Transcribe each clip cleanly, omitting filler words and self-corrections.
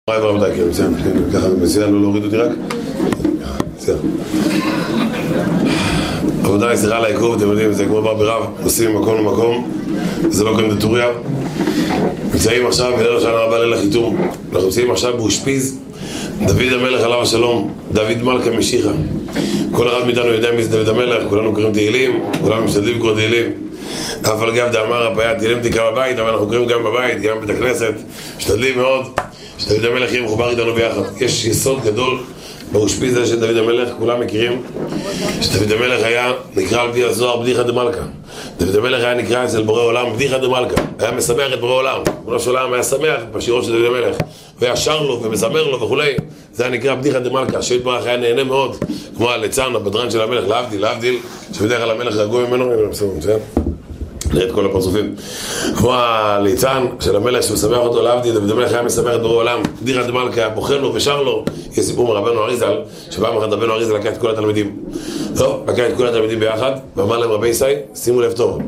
רבותיי, כן, בסדר, ככה מצוין, לא להוריד אותי רק. בסדר. רבותיי, סליחה על העיכוב, אתם יודעים, זה כמו בר ברב, נוסעים ממקום למקום, זה לא קונדטוריה. נמצאים עכשיו בליל השנה הבא ליל החיתום. אנחנו נמצאים עכשיו באושפיז דוד המלך עליו השלום, דוד מלכה משיחה. כל אחד מאיתנו יודע מי זה דוד המלך, כולנו קוראים תהילים, כולנו משתדלים לקרוא תהילים. אף על גב דאמר הפיה תהילים תקרא בבית, אבל אנחנו קוראים גם בבית, גם בבית הכנסת, משתדלים מאוד שדוד המלך יהיה מחובר איתנו ביחד. יש יסוד גדול באושפיז הזה של דוד המלך, כולם מכירים שדוד המלך היה נקרא על פי הזוהר בדיחא דמלכא. דוד המלך היה נקרא אצל בורא עולם בדיחא דמלכא, היה משמח את בורא עולם, בורא עולם היה שמח בשירות של דוד המלך והיה שר לו ומזמר לו וכולי, זה היה נקרא בדיחא דמלכא. שאול ברוך היה נהנה מאוד, כמו הליצן, הבדרן של המלך, להבדיל, שבדרך כלל המלך רגוע ממנו, נראה את כל הפרצופים, כמו הליצן של המלך שמשמח אותו להבדיל, דוד המלך היה משמח את בורא עולם, בדיחא דמלכא, בוכה לו ושר לו. יש סיפור מרבנו אריזל, שפעם אחת רבנו אריזל לקח את כל התלמידים, טוב, לקח את כל התלמידים ביחד ואמר להם, רבי ישראל, שימו לב טוב,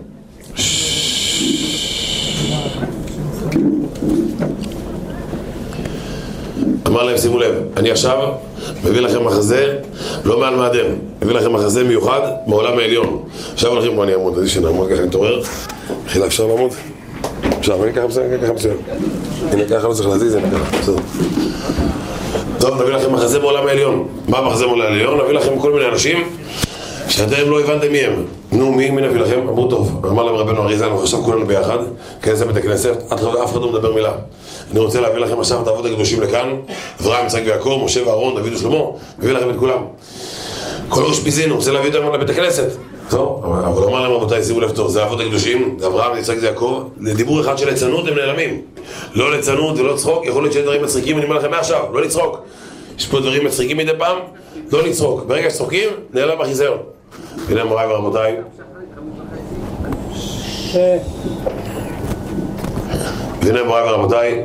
אמר להם, שימו לב, אני עכשיו מביא לכם מחזה לא מעל מאדם, מביא לכם מחזה מיוחד מעולם העליון. עכשיו הולכים, בוא אני אעמוד, איזה שנעמוד ככה נתעורר, חילה אפשר לעמוד? עכשיו, אני ככה מצוין, הנה ככה לא צריך להזיז, הנה ככה, בסדר. טוב, נביא לכם מחזה בעולם העליון. מה מחזה בעולם העליון? נביא לכם כל מיני אנשים שאתם לא הבנתם מי הם. נו, מי נביא לכם? אמרו טוב, אמר להם רבנו אריזל, אנחנו עכשיו כולנו ביחד, כנס לבית הכנסת, אף אחד לא מדבר מילה. אני רוצה להביא לכם עכשיו את האבות הקדושים לכאן, אברהם, יצחק ויעקב, משה ואהרון, דוד ושלמה, מביא לכם את כולם. כל ראש פיזינו, רוצה להביא אותם לבית הכנסת. טוב, אבל אמר להם רבותיי, שימו לב טוב, זה האבות הקדושים, זה אברהם, יצחק ויעקב, לדיבור אחד של ליצנות הם נעלמים. לא ליצנות ולא צחוק, יכול להיות שיש דברים מצחיקים, אני אומר לכם מעכשיו, לא לצחוק. יש פה דברים מצחיקים מדי פעם, לא לצחוק. ברגע שצחוקים, נעלם החיזיון. הנה מוריי ורבותיי. והנה מוריי ורבותיי.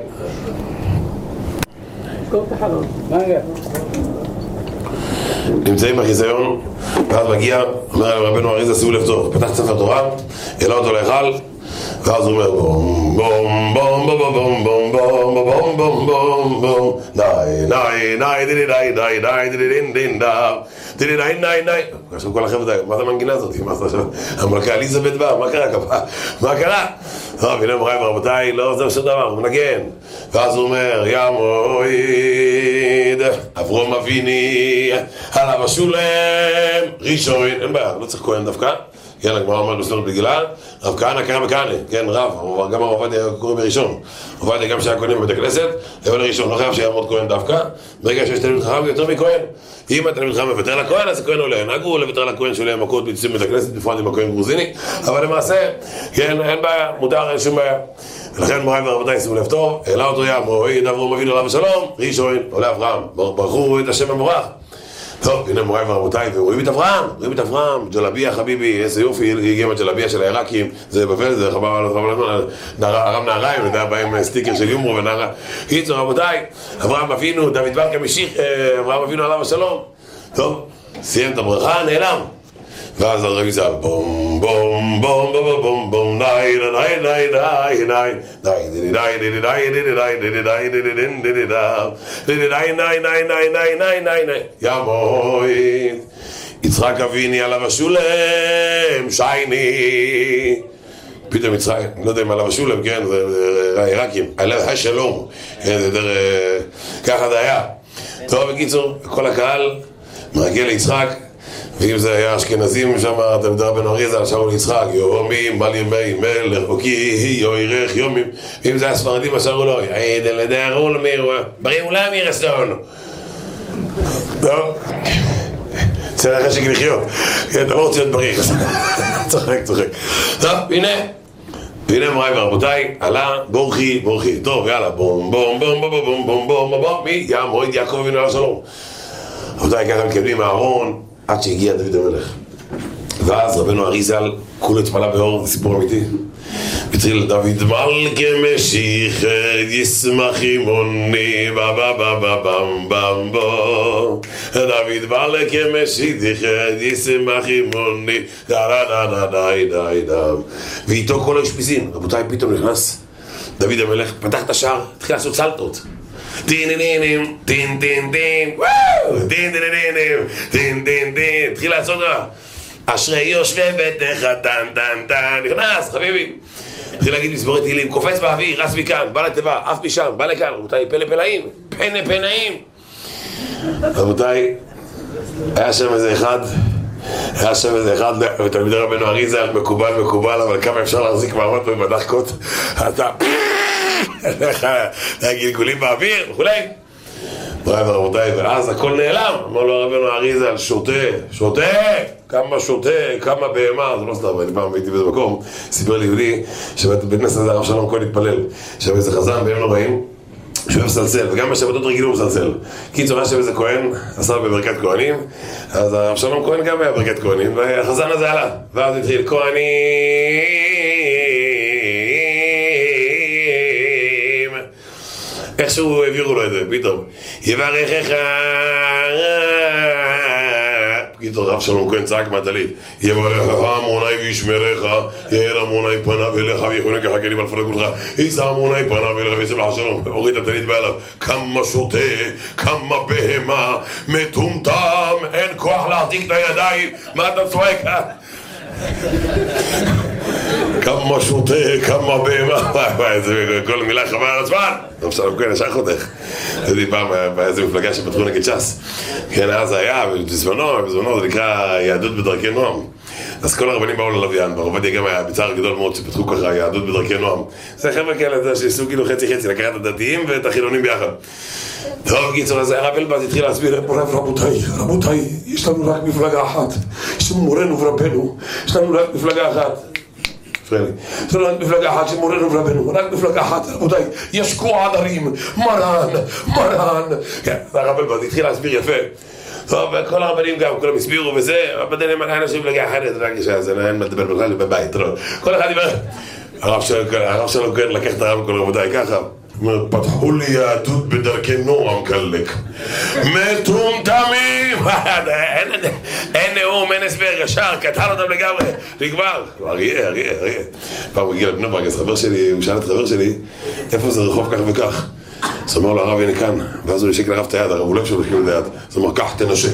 נמצאים בחיזיון, ואז מגיע, אומר רבנו אריזל, שימו לב טוב, פתח ספר תורה, העלה אותו להיכל, ואז הוא אומר בום בום בום בום בום בום בום בום בום בום די די די די די די די די די די די די די די. עכשיו כל החבר'ה, מה זה המנגינה הזאת? מה זה עכשיו? המלכה אליזבת באה, מה קרה כפה? מה קרה? טוב, הנה מוריי ורבותיי, לא עוזר שום דבר, הוא מנגן. ואז הוא אומר, יא מועיד אברהם אבינו עליו השלום ראשון, אין בעיה, לא צריך כהן דווקא. כן, הגמרא אומרת בספר בגילה, רב כהנא קרא בכהנא, כן, רב, גם הרב עובדיה קורא בראשון. עובדיה גם שהיה כהנים בבית הכנסת, אבל ראשון, לא חייב שיעמוד כהן דווקא, ברגע שיש תלמיד חכם יותר מכהן. אם התלמיד חכם מוותר לכהן, אז הכהן עולה. נהגו לוותר לכהן שעולה מכות ביצועים בבית הכנסת, בפרט עם הכהן גרוזיני, אבל למעשה, כן, אין בעיה, מותר, אין שום בעיה. ולכן מוריי ורבותיי, שימו לב טוב, העלה אותו יא מועיד אברהם אבינו עליו השלום ראשון, עולה אברהם, ברכו את השם המבורך. טוב, הנה מוריי ורבותיי, ורואים את אברהם, ג'לביה חביבי, איזה יופי, הגיע מהג'לביה של העיראקים, זה בבל, זה הרב נהריים, נדע בהם סטיקר של יומרו ונהרה. קיצור רבותיי, אברהם אבינו, דוד מלכה משיחה, אברהם אבינו עליו השלום. טוב, סיים את הברכה, נעלם. ואז הרבי ז"ל, בום בום בום בום בום בום די די די די די די די די די די יא מועיד יצחק אבינו עליו השלום שייני. פתאום יצחק, לא יודע אם עליו השלום, כן, זה העיראקים, עליו השלום, ככה זה היה. טוב, בקיצור, כל הקהל מרגל ליצחק, ואם זה היה אשכנזים שם, אתה מדבר בן אריזל, שרו ליצחק, יומים, בל ימי מלך, וכי יוירך יומים. ואם זה היה ספרדים, שרו לו, עידל לדערו למירו, בריא אולם ירסון. טוב, צריך חשק לחיות, אתה לא רוצה להיות בריא, צוחק. טוב, הנה מוריי ורבותיי, עלה, בורכי, טוב, יאללה, בום בום בום בום בום בום בום בום, מי? יא מועיד יעקב אבינו עליו השלום. רבותיי, ככה מקבלים מהארון עד שהגיע דוד המלך. ואז רבנו אריזל כולו התפלה באור, זה סיפור אמיתי. התחיל דוד מלכה משיחה ישמח עמוני בם בו. דוד מלכה משיחה ישמח עמוני די. ואיתו כל האשפיזין. רבותיי, פתאום נכנס דוד המלך, פתח את השער, התחיל לעשות סלטות. טין טין טין טין וואו טין טין טין טין טין טין התחיל לעשות רע אשרי יושבי ביתך טן טן טן נכנס חביבי התחיל להגיד מזמורי תהילים קופץ באוויר רץ מכאן בא לתיבה עף משם בא לכאן רבותיי פלא פלאים פנה פנאים רבותיי היה שם איזה אחד ותלמידי רבנו אריזה מקובל אבל כמה אפשר להחזיק מעמד בדחקות אתה גלגולים באוויר וכולי רבותיי ואז הכל נעלם אמר לו רבנו אריזה שותה כמה בהמה זה לא סתם אני פעם הייתי באיזה מקום סיפר לי יהודי שבית כנסת הזה הרב שלום כהן התפלל שם איזה חזן בימים נוראים שהוא אוהב סלסל, וגם בשבתות רגילים הוא סלסל. קיצור, היה שם איזה כהן, עשה בברכת כהנים, אז הרב שלום כהן גם היה בברכת כהנים, והחזן הזה עלה, ואז התחיל כהנים, איכשהו העבירו לו את זה, פתאום, יברכך, קיצור, הרב שלום כהן צעק מהטלית, יברכך עמוני וישמרך, יאר עמוני פניו אליך ויחונק כלים על פלגותך, יישא עמוני פניו אליך וישם לך שלום, הוריד את הטלית בעליו, כמה שותה, כמה בהמה, מטומטם, אין כוח להחזיק את הידיים, מה אתה צועק? כמה שותה, כמה בהמה, זה כל מילה חבל על הזמן. הרב שלום כהן ישר חותך. הייתי פעם באיזה מפלגה שפתחו נגד ש"ס. כן, אז היה, בזמנו זה נקרא יהדות בדרכי נועם. אז כל הרבנים באו ללוויין, והרב עובדיה גם היה בצער גדול מאוד שפתחו ככה יהדות בדרכי נועם. זה חבר'ה כאלה שעשו כאילו חצי לקחת את הדתיים ואת החילונים ביחד. טוב, קיצור, אז הרב אלבז התחיל להסביר, רבותיי, יש לנו רק מפלגה אחת, יש לנו מורנו ורבנו, יש לנו רק מפלגה אחת. יש לנו רק מפלגה אחת שמורנו ורבנו, רק מפלגה אחת, רבותיי, ישקו עדרים, מרן. הרב אלבז התחיל להסביר יפה. טוב, כל הרבנים גם, כולם הסבירו וזה, אבל אין אנשים מפלגה אחרת, רק שזה, אין מה לדבר בכלל בבית, כל אחד דיבר. הרב שלום כהן לקח את הרב כל רבותיי ככה. פתחו לי יהדות בדרכי נועם קלק מטומטמים אין נאום, אין הסבר, ישר, קטל אותם לגמרי נגמר, אריה פעם הוא הגיע לבני ברק, אז חבר שלי, הוא שאל את חבר שלי איפה זה רחוב כך וכך אז הוא אומר לו הרב הנה כאן ואז הוא ישק לרב את היד, הרב הוא לא אפשר לחכים את היד אז הוא אומר כך תנשק,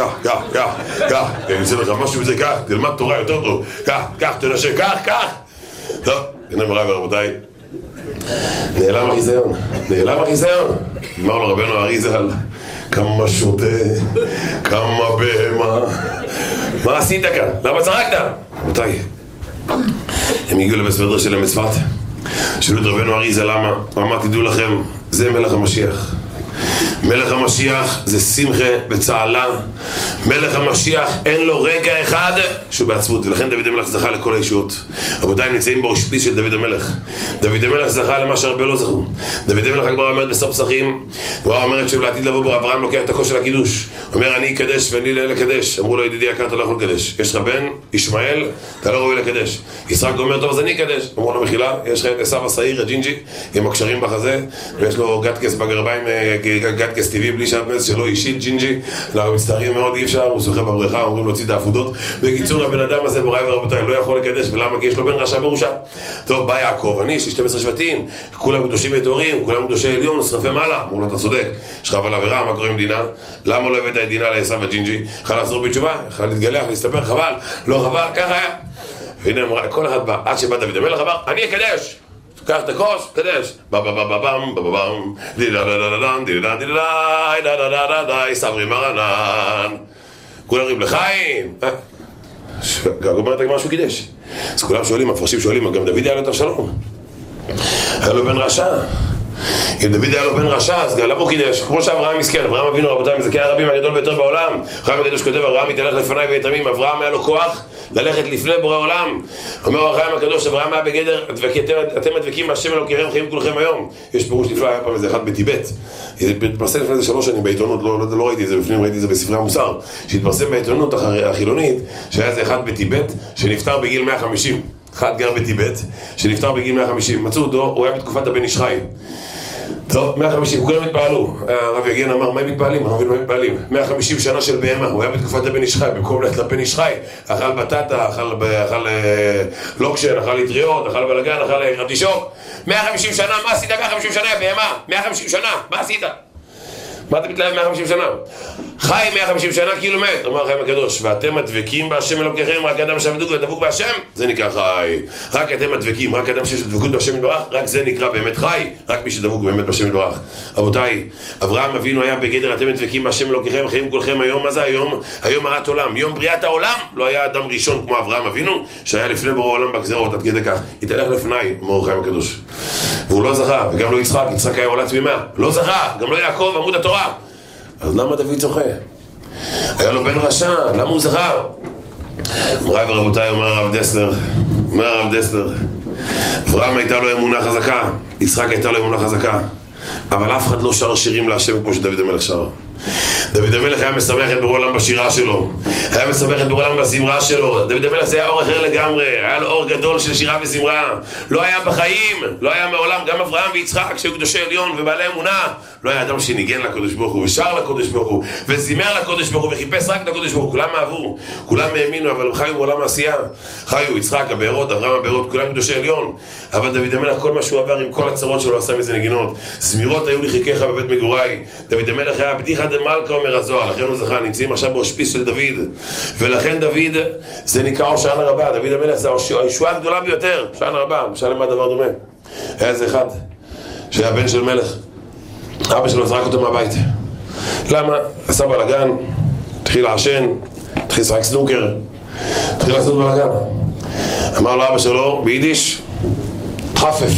כך אני אצא לך משהו בזה כך, תלמד תורה יותר טוב כך תנשק, כך טוב, הנה מראה ורבותיי נעלם החיזיון אמר לו רבנו אריזל כמה שותה כמה בהמה מה עשית כאן? למה צחקת? רבותיי הם הגיעו לבית מדרש שלהם בצפת שאלו את רבנו אריזל למה? אמר תדעו לכם זה מלך המשיח מלך המשיח זה שמחה וצהלה מלך המשיח אין לו רגע אחד שהוא בעצבות ולכן דוד המלך זכה לכל הישועות רבותיי הם נמצאים בראש שליש של דוד המלך דוד המלך זכה למה שהרבה לא זכו דוד המלך הגמרא אומרת בסוף פסחים הגמרא אומרת שלעתיד לבוא בו אברהם לוקח את הכוס של הקידוש אומר אני אקדש ואני לא לקדש אמרו לו ידידי יקר אתה לא יכול לקדש יש לך בן ישמעאל אתה לא ראוי לקדש יצחק אומר טוב אז אני אקדש אמרו לו מחילה יש לך את עשיו השעיר הג'ינג'י עם הקשרים בחזה ויש לו גטקס בגרביים גטקס טבעי בלי שעבנס שלו אישית ג'ינג'י אנחנו מצטערים מאוד אי אפשר הוא שוחה בבריכה אומרים להוציא את האפודות בקיצור הבן אדם הזה בוראי ורבותיי לא יכול לקדש ולמה כי יש לו בן רשע מרושע טוב בא יעקב אני יש לי 12 שבטים כולם קדושים וטהורים כולם קדושי עליון שרפי מעלה אמרו לו אתה צודק יש לך אבל עבירה מה קורה עם דינה למה לא הבאת את דינה לעשיו הג'ינג'י יכול לחזור בתשובה יכול להתגלח להסתפר חבל לא חבל ככה היה והנה כל אחד בא עד שבא דוד המלך אמר אני אקדש קח את הכוס, קדש בבבם סברי מרנן כולם ריב לחיים גם אומרת משהו קידש אז כולם שואלים, הפרשים שואלים גם דוד היה לו את אבשלום היה לו בן רשע אם דוד היה לו בן רשע אז גם למה הוא קידש כמו שאברהם מסכן אברהם אבינו רבותיי מזכה הרבים הגדול ביותר בעולם אחר הקדוש כותב אברהם יתהלך לפניי ויתמים אברהם היה לו כוח ללכת לפני בורא עולם אומר החיים הקדוש אברהם היה בגדר אתם הדבקים מהשם אלוקיכם חיים כולכם היום יש פירוש נפלא היה פעם איזה אחד בטיבט התפרסם לפני איזה 3 שנים בעיתונות לא ראיתי את זה בפנים ראיתי את זה בספרי המוסר שהתפרסם בעיתונות החילונית שהיה איזה אחד בטיבט שנפטר בגיל 150 אחד גר בטיבט שנפטר בגיל 150 מצאו אותו הוא היה בתקופת הבן איש חי טוב, 150, כולם התפעלו. הרב יגן אמר, מה הם מתפעלים? אנחנו מבינים מה מתפעלים. 150 שנה של בהמה, הוא היה בתקופת הבן איש חי, במקום ללכת לבן איש חי, אכל בטטה, אכל לוקשן, אכל לטריות, אכל בלגן, אכל רטישוק. 150 שנה, מה עשית 150 שנה, בהמה? 150 שנה, מה עשית? מה אתה מתלהב 150 שנה? חי 150 שנה כאילו מת, אומר החיים הקדוש, ואתם הדבקים בהשם אלוקיכם, רק אדם שעבדוק ודבוק בהשם, זה נקרא חי. רק אתם הדבקים, רק אדם שיש דבקות בהשם יתברך, רק זה נקרא באמת חי, רק מי שדבוק באמת בהשם יתברך. רבותיי, אברהם אבינו היה בגדר אתם הדבקים בהשם אלוקיכם, חיים כולכם היום, מה זה היום? היום הרת עולם, יום בריאת העולם, לא היה אדם ראשון כמו אברהם אבינו, שהיה לפני בורא העולם בגזרות, עד כדי כך, יתהלך לפניי, אומר החיים הקדוש. והוא לא זכה, וגם לא יצחק, יצחק היה עולה תמימה, לא זכה, גם לא יעקב, עמוד התורה. אז למה דוד זוכה? היה לו בן רשע, למה הוא זכה? מוריי ורבותיי, אומר הרב דסלר, אברהם הייתה לו אמונה חזקה, יצחק הייתה לו אמונה חזקה, אבל אף אחד לא שר שירים להשם כמו שדוד המלך שר. דוד המלך היה משמח את בורא עולם בשירה שלו, היה משמח את בורא עולם בזמרה שלו. דוד המלך זה היה אור אחר לגמרי, היה לו אור גדול של שירה וזמרה, לא היה בחיים, לא היה מעולם. גם אברהם ויצחק שהיו קדושי עליון ובעלי אמונה, לא היה אדם שניגן לקדוש ברוך הוא ושר לקדוש ברוך הוא וזימר לקדוש ברוך הוא וחיפש רק את הקדוש ברוך הוא. כולם אהבו, כולם האמינו, אבל הם חיו בעולם העשייה. חיו יצחק, הבארות, אברהם הבארות, כולם קדושי עליון. אבל דוד המלך, כל מה שהוא עבר עם כל הצרות שלו, עשה מזה נגינות. זמירות היו לחיכך בבית מגוריי. דוד המלך היה בדיחה דמלכה, אומר הזוהר, לכן הוא זכה. נמצאים עכשיו בהושפיס של דוד, ולכן דוד זה נקרא הושענא רבה. דוד המלך זה הישועה הגדולה ביותר, הושענא רבה. משל למה דבר דומה? היה איזה אחד שהיה בן של מלך, אבא שלו זרק אותו מהבית. למה? עשה בלגן, התחיל לעשן, התחיל לשחק סנוקר, התחיל לעשות בלגן. אמר לו אבא שלו ביידיש, תחפף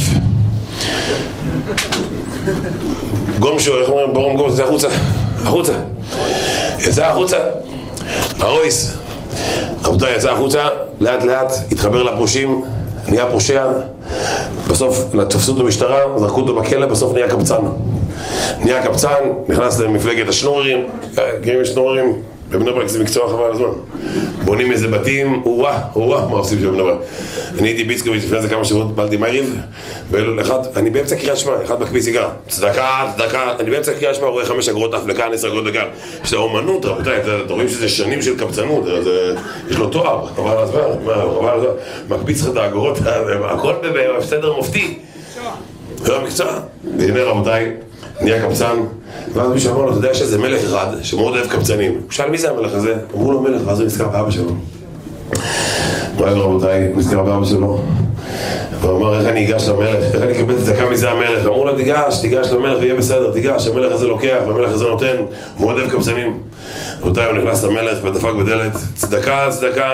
גומשו, איך אומרים? ברום גומש, זה החוצה. יצא החוצה, הרויס. רבותיי, יצא החוצה, לאט לאט התחבר לפרושים, נהיה פושע, בסוף תפסו אותו במשטרה, זרקו אותו בכלא, בסוף נהיה קבצן, נכנס למפלגת השנוררים. גרים לשנוררים בבני ברק, זה מקצוע חבל הזמן. בונים איזה בתים, מה עושים שם בבני ברק? אני הייתי ביצקוביץ' לפני זה כמה שבועות, בלתי מייריב, אני באמצע קריאת שמע, אחד מקפיץ סיגר, צדקה, אני באמצע קריאת שמע, רואה 5 אגורות אף לכאן, 10 אגורות לכאן. יש לה אומנות, רבותיי, אתם רואים שזה שנים של קבצנות, יש לו תואר, חבל הזמן, מקפיץ לך את האגורות, הכל בסדר מופתי. זה המקצוע. והנה רבותיי, נהיה קבצן, ואז מישהו אמר לו, אתה יודע שזה מלך אחד שמאוד אוהב קבצנים. הוא שאל מי זה המלך הזה? אמרו לו מלך, ואז הוא נזכר באבא שלו. מוריי ורבותיי, הוא נזכר באבא שלו, והוא אמר, איך אני אגש למלך? איך אני אקבל צדקה מזה המלך? אמרו לו, תיגש למלך ויהיה בסדר, תיגש, המלך הזה לוקח והמלך הזה נותן, הוא מאוד אוהב קבצנים. רבותיי, הוא נכנס למלך ודפק בדלת, צדקה.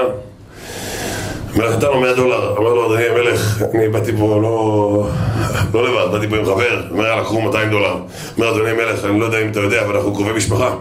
המלך נתן לו $100, אמר לו, אדוני המלך, אני באתי פה לא לבד, באתי פה עם חבר, אומר, לקחו $200. אומר, אדוני המלך, אני לא יודע אם אתה יודע, אבל אנחנו קרובי משפחה.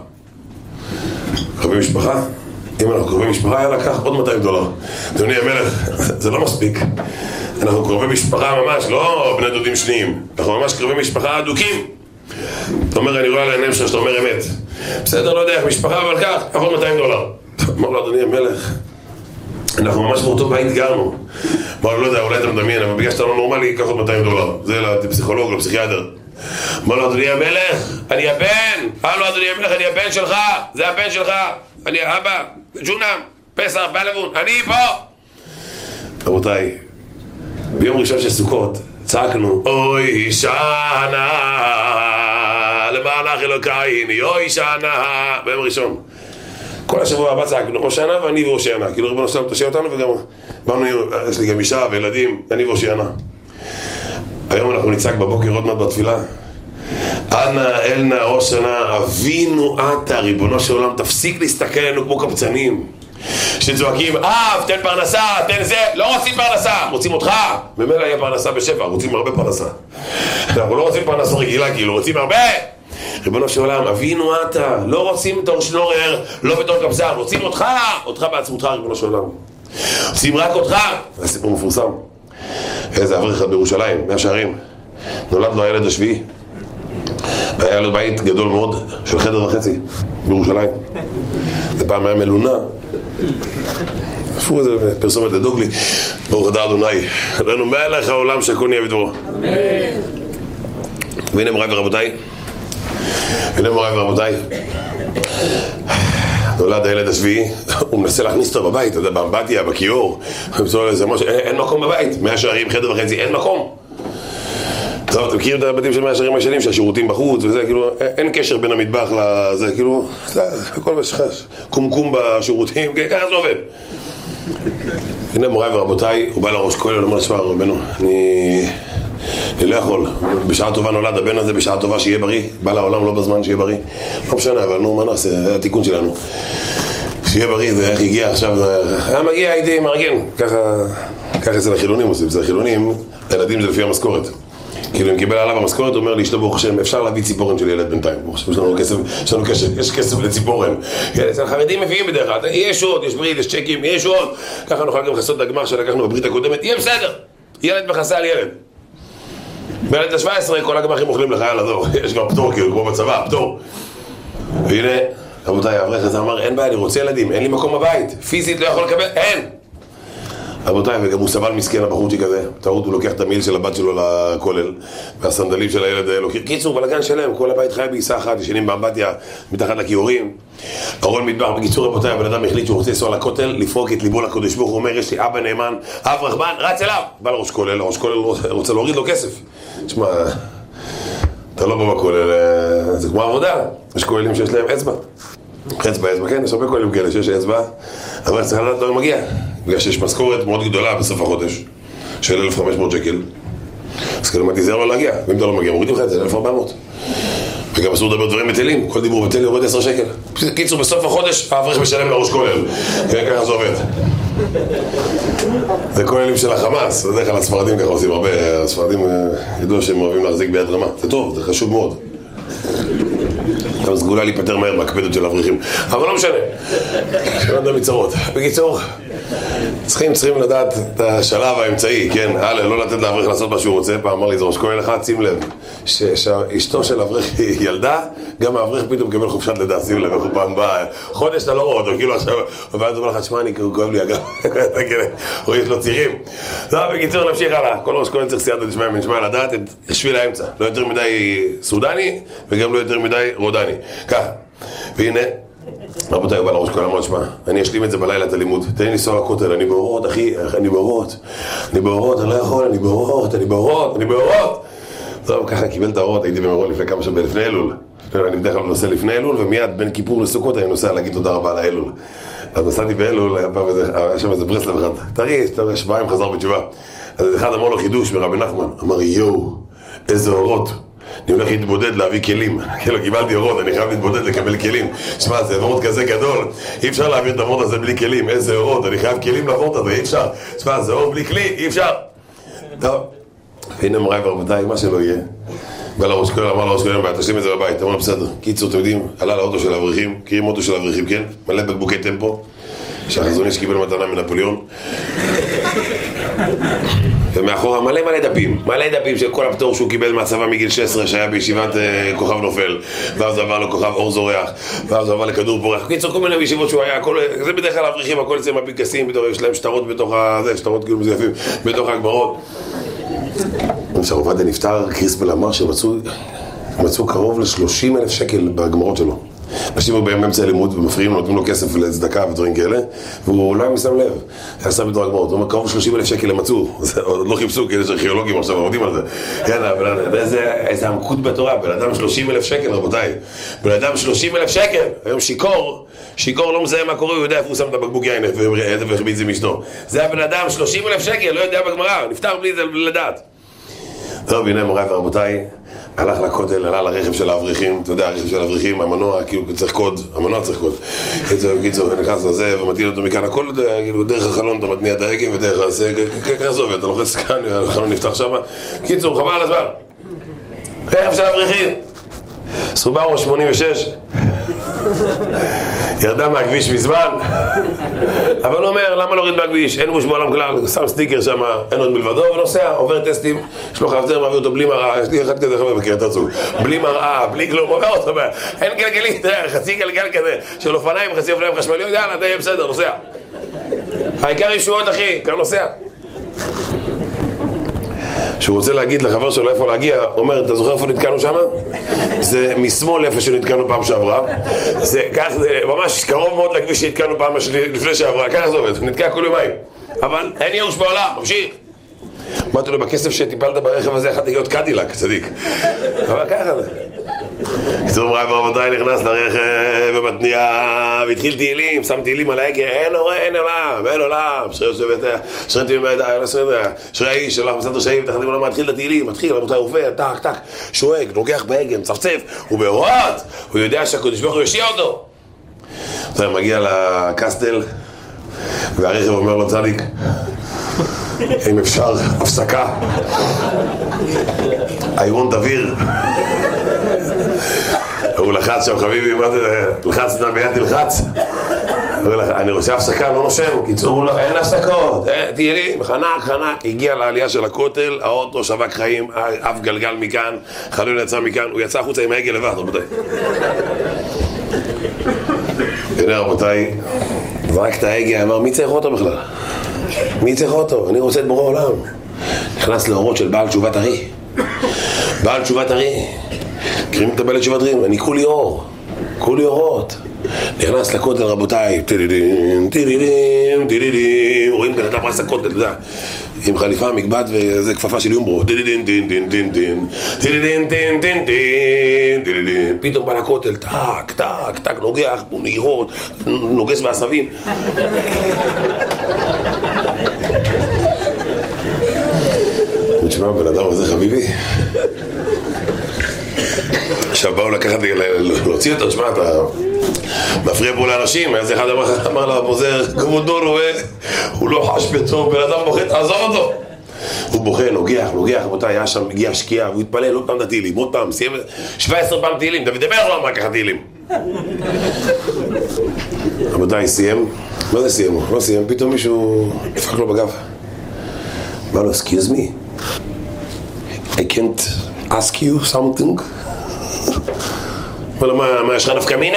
אם אנחנו קרובי משפחה, היה לקח עוד $200. אדוני המלך, זה לא מספיק. אנחנו קרובי משפחה ממש, לא בני דודים שניים. אנחנו ממש קרובי משפחה אדוקים. אתה אומר, אני רואה על העיניים שאתה אומר אמת. בסדר, לא יודע איך משפחה, אבל כך, עוד $200. אמר לו, אדוני המלך, אנחנו ממש באותו בית גרנו. אמר לו, לא יודע, אולי אתה מדמיין, אבל בגלל שאתה לא נורמלי, קח עוד $200. זה לפסיכולוג, לפסיכיאטר. אמר לו, אדוני המלך, אני הבן. אמר לו, אדוני המלך, אני הבן שלך. זה הבן שלך. אני אבא, ג'ונם, פסח, בלבון, אני פה. רבותיי, ביום ראשון של סוכות צעקנו, אוי שנה למענך אלוקייני, אוי שנה. ביום ראשון כל השבוע הבא צעקנו, הושענא ואני והושענא, כאילו ריבונו של עולם תושיע אותנו, וגם באנו, יש לי גם אישה וילדים, אני והושענא. היום אנחנו נצעק בבוקר עוד מעט בתפילה, אנא אלנא הושענא אבינו אתה, ריבונו של עולם, תפסיק להסתכל עלינו כמו קבצנים שצועקים, תן פרנסה, תן זה, לא רוצים פרנסה, רוצים אותך. ממילא יהיה פרנסה בשפע, רוצים הרבה פרנסה. אנחנו לא רוצים פרנסה רגילה, כאילו רוצים הרבה. ריבונו של עולם, אבינו אתה, לא רוצים בתור שנורר, לא בתור קבצן, רוצים אותך בעצמותך, ריבונו של עולם, רוצים רק אותך. זה סיפור מפורסם. איזה אברך אחד בירושלים, 100 שערים, נולד לו הילד השביעי, והיה לו בית גדול מאוד של 1.5 חדר בירושלים. זה פעם היה מלונה, איפה זה פרסומת לדוגלי, ברוך אתה אדוני, לנו מלך העולם שכל נהיה בדברו. והנה מוריי ורבותיי, נולד הילד השביעי, הוא מנסה להכניס אותו בבית, אתה יודע, באמבטיה, בכיור, אין מקום בבית, 100 שערים, חדר וחצי, אין מקום. טוב, אתם מכירים את הבתים של 100 שערים הישנים, שהשירותים בחוץ וזה, כאילו, אין קשר בין המטבח לזה, כאילו, הכל בשחש, קומקום בשירותים, ככה זה עובד. הנה מוריי ורבותיי, הוא בא לראש כולל, אומר לשמע רבנו, אני לא יכול, בשעה טובה נולד הבן הזה, בשעה טובה שיהיה בריא, בא לעולם לא בזמן שיהיה בריא, לא משנה, אבל נו, מה נעשה, זה התיקון שלנו, שיהיה בריא, זה איך הגיע עכשיו, היה מגיע, הייתי מארגן, ככה אצל החילונים עושים, אצל החילונים, הילדים זה לפי המשכורת, כאילו אם קיבל עליו המשכורת, הוא אומר לי, ברוך השם, אפשר להביא ציפורן של ילד בינתיים, ברוך השם, יש כסף לציפורן, אצל החרדים מביאים בדרך כלל, יש עוד, יש ברית, יש צ'קים, יש עוד, ככה נוכל גם חסות לגמר שלקחנו בברית הקודמת, יהיה בסדר, ילד מכסה על ילד. בילד ה-17 כל הגמחים אוכלים לחייל הדור, יש כבר פטור כאילו, כמו בצבא, פטור. והנה, רבותיי, האברך הזה אמר, אין בעיה, אני רוצה ילדים, אין לי מקום בבית, פיזית לא יכול לקבל, אין! רבותיי, וגם הוא סבל מסכן הבחורצ'יק הזה, טעות, הוא לוקח את המיל של הבת שלו לכולל, והסנדלים של הילד לוקח, קיצור, בלגן שלהם, כל הבית חי בעיסה אחת, ישנים באמבטיה, מתחת לכיורים, ארון מטבח. בקיצור, רבותיי, הבן אדם החליט שהוא רוצה לנסוע לכותל, לפרוק את ליבו לקדוש ברוך הוא, אומר, יש לי אבא נאמן, אב רחמן, רץ אליו, בא לראש כולל, ראש כולל רוצה להוריד לו כסף. תשמע, אתה לא בא בכולל, זה כמו עבודה, יש כוללים שיש להם אצבע, כן, יש הרבה כוללים כאלה שיש אצבע, אבל צריך לדעת לא מגיע, בגלל שיש משכורת מאוד גדולה בסוף החודש, של 1,500 שקל, אז כאילו מה תיזהר לו להגיע, ואם אתה לא מגיע, מורידים לך את זה, 1,400. וגם אסור לדבר דברים בטלים, כל דיבור בטל יורד 10 שקל. קיצור, בסוף החודש, האברך משלם לראש כולל. כן, ככה זה עובד. זה כוללים של החמאס, בדרך כלל הספרדים ככה עושים הרבה, הספרדים ידעו שהם אוהבים להחזיק ביד רמה. זה טוב, זה חשוב מאוד. גם סגולה להיפטר מהר מהקפדות של האברכים. אבל לא משנה. שלא נדע מצרות. בקיצור, צריכים לדעת את השלב האמצעי, כן? לא לתת לאברך לעשות מה שהוא רוצה. פעם אמר לי זה ראש כהן אחד, שים לב שאשתו של אברך היא ילדה, גם האברך פתאום מקבל חופשת לידה, שים לב, איך הוא פעם בא חודש אתה לא רואה אותו, כאילו עכשיו ואז הוא אומר לך, שמע, אני כואב לי אגב או יש לו צירים. בקיצור, נמשיך הלאה. כל ראש כהן צריך סייעתא דשמיא מן שמיא לדעת את שביל האמצע, לא יותר מדי סודני וגם לא יותר מדי רודני, ככה. והנה רבותיי, הוא בא לראש כל אמר, שמע, אני אשלים את זה בלילה את הלימוד, תן לי לנסוע לכותל, אני באורות, אחי, אני באורות, אני לא יכול, אני באורות. טוב, ככה קיבל את האורות, הייתי במירון לפני כמה שנים, לפני אלול. אני בדרך כלל נוסע לפני אלול, ומיד בין כיפור לסוכות אני נוסע להגיד תודה רבה על האלול. אז נסעתי באלול, היה שם איזה ברסלב אחד, תריש, שבועיים חזר בתשובה. אז אחד אמר לו חידוש ברבי נחמן, אמר, יואו, איזה אורות. אני הולך להתבודד להביא כלים, כאילו קיבלתי אורות, אני חייב להתבודד לקבל כלים. שמע, זה אורות כזה גדול, אי אפשר להעביר את האורות הזה בלי כלים, איזה אורות, אני חייב כלים לאורות הזה, אי אפשר. שמע, זה אור בלי כלי, אי אפשר. טוב, והנה מוריי ורבותיי, מה שלא יהיה. בא לראש כהן, אמר לראש כהן, תשלים את זה בבית, אמר בסדר. קיצור, אתם יודעים, עלה לאוטו של האברכים, מכירים אוטו של האברכים, כן? מלא בקבוקי טמפו, שהחזון איש קיבל מתנה מנפוליאון. ומאחורה מלא דפים של כל הפטור שהוא קיבל מהצבא מגיל 16 שהיה בישיבת כוכב נופל, ואז עבר לכוכב אור זורח, ואז עבר לכדור פורח. קיצור, כל מיני בישיבות שהוא היה, זה בדרך כלל האברכים, הכל אצלם הפנקסים, יש להם שטרות בתוך הזה, שטרות כאילו מזייפים, בתוך הגמרות. כשהרב עובדיה נפטר, קריספל אמר שמצאו קרוב ל-30,000 שקל בגמרות שלו. אנשים היו באמצע הלימוד ומפריעים, נותנים לו כסף לצדקה ודברים כאלה, והוא לא היה מסם לב, היה שם בתוך הגמרות. הוא אומר, קרוב ל-30,000 שקל הם מצאו, עוד לא חיפשו, כי יש ארכיאולוגים עכשיו עובדים על זה. כן, איזה עמקות בתורה, בן אדם 30,000 שקל, רבותיי. בן אדם 30,000 שקל, היום שיכור לא מזהה מה קורה, הוא יודע איפה הוא שם את הבקבוק יין, והחביא את זה משנו. זה הבן אדם 30,000 שקל, לא יודע בגמרא, נפטר בלי זה לדעת. טוב, הנה מוריי ורבותיי, הלך לכותל, עלה לרכב של האברכים, אתה יודע, הרכב של האברכים, המנוע, כאילו צריך קוד, המנוע צריך קוד. קיצור, נכנס לזה ומטיל אותו מכאן, הכל כאילו דרך החלון, אתה מתניע את ההגים ודרך הזה, ככה זה עובד, אתה לוחץ כאן, החלון נפתח שם. קיצור, חבל על הזמן. רכב של האברכים, סובארו 86, ירדה מהכביש מזמן, אבל הוא אומר, למה להוריד מהכביש? אין מוש בעולם כלל, שם סטיקר שם, אין עוד מלבדו, ונוסע, עובר טסטים, יש לו חפצר, מעביר אותו בלי מראה, יש לי אחד כזה חבר בקריית הצוג, בלי מראה, בלי כלום, עובר אותו, אין גלגלים, חצי גלגל כזה, של אופניים, חצי אופניים חשמליות, יאללה, אתה יהיה בסדר, נוסע. העיקר ישועות, אחי, כאן נוסע. שהוא רוצה להגיד לחבר שלו איפה להגיע, אומר, אתה זוכר איפה נתקענו שם? זה משמאל איפה שנתקענו פעם שעברה. זה ממש קרוב מאוד לכביש שנתקענו פעם לפני שעברה, ככה זה עובד, נתקע כל יומיים. אבל אין ייאוש בעולם, ממשיך. אמרתי לו, בכסף שטיפלת ברכב הזה יכלתי להיות קדילק, צדיק. אבל ככה זה. קיצור מוריי ורבותיי, נכנס לרכב במתניעה והתחיל תהילים, שם תהילים על ההגה, אין עולם, אין עולם, שרי האיש שלח מסדר שעים, תחדים עולם, מתחיל לתהילים, מתחיל, רבותיי, עובר, טק, טק, שואג, נוגח בהגה, מצפצף, הוא בהוראות, הוא יודע שהקדוש ברוך הוא יושיע אותו. הוא מגיע לקסטל, והרכב אומר לו, צדיק, אם אפשר, הפסקה, I want אוויר. הוא לחץ שם, חביבי, מה זה? לחץ נע ביד תלחץ. אני רוצה הפסקה, לא נושם. קיצור, אין הפסקות. תהילים, חנק. הגיע לעלייה של הכותל, האוטו שבק חיים, אף גלגל מכאן, חלול יצא מכאן, הוא יצא החוצה עם העגל לבד, רבותיי. הנה רבותיי, ורק את העגל, אמר, מי צריך אותו בכלל? מי צריך אותו? אני רוצה את בורא עולם. נכנס לאורות של בעל תשובת ארי. בעל תשובת ארי. קריאים את הבעל תשובת ארי, אני כולי אור. כולי אורות. נכנס לכותל רבותיי. טילילים, טילילים, טילילים. רואים בן אדם רס הכותל, אתה יודע. עם חליפה, מקבט וזה כפפה של יומברו. טילילים, טין, טין, טין, טין. טילילים, טין, טין, טין, טילילים. פתאום בא לכותל, טק, טק, טק, נוגח, נגירות, נוגס בעשבים. תשמע, בן אדם הזה חביבי. עכשיו באו לקחת, להוציא אותו, תשמע, אתה מפריע פה לאנשים. אז אחד אמר לה, פוזר, כבודו רואה, הוא לא חש בטוב, בן אדם בוכה, תעזוב אותו. הוא בוכה, נוגח, רבותיי, היה שם, הגיע שקיעה, והוא התפלל עוד פעם את התהילים, עוד פעם, סיים 17 פעם תהילים, דבר לא אמר ככה תהילים. רבותיי, סיים, מה זה סיים? לא סיים, פתאום מישהו נפק לו בגב. אמר לו, excuse me, I can't ask you something? אמר לו, מה יש לך נפקא מינה?